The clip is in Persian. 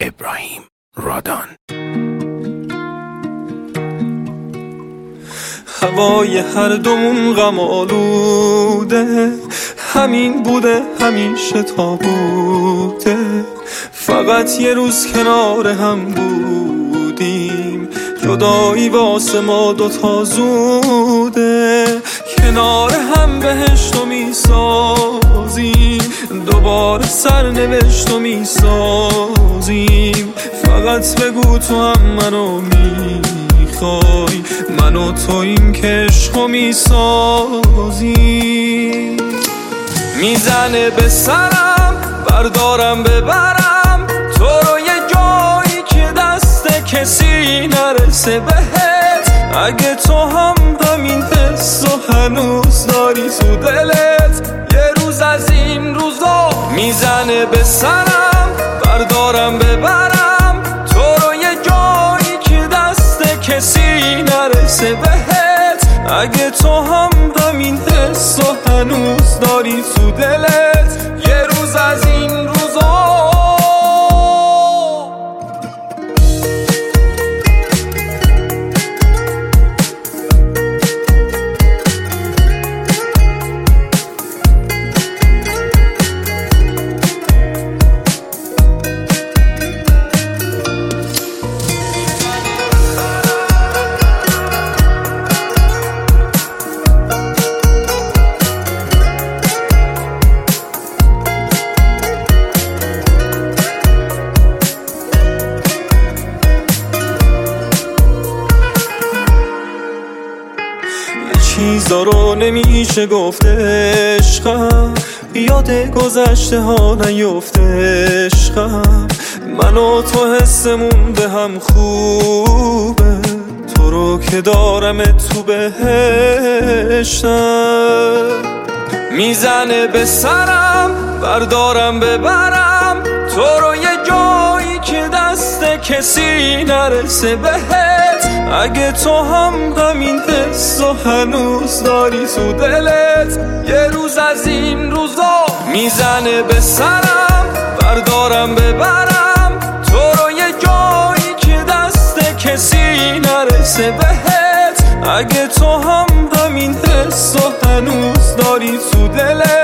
ابراهیم رادان. هوای هر دومون غم آلوده، همین بوده همیشه تا بوده، فقط یه روز کنار هم بودیم، جدایی واسه ما دوتا زوده، کنار هم بهشتو میسازیم، دوباره سرنوشتو میسازیم، فقط بگو تو هم منو میخوای، من و تو این که عشقو میسازیم. میزنه به سرم بردارم ببرم تو رو یه جایی که دست کسی نرسه بهت، اگه تو هم همین حسو هنوز داری تو دلت، یه روز از این روزا میزنه به سرم بردارم ببرم تو رو یه جایی که دست کسی نرسه بهت، اگه تو هم همین حسو هنوز داری تو دلت، یه روز از این روزا. چیزا رو نمیشه گفت عشقم، یاد گذشته ها نیفته عشقم، من و تو حسمون به هم خوبه، تو رو که دارم تو بهشتم. میزنه به سرم بردارم ببرم تو رو یه جایی که دست کسی نرسه بهت، اگه تو هم همین حسو هنوز داری تو دلت، یه روز از این روزا میزنه به سرم بردارم ببرم تو رو یه جایی که دست کسی نرسه بهت، اگه تو هم همین حسو هنوز داری تو دلت.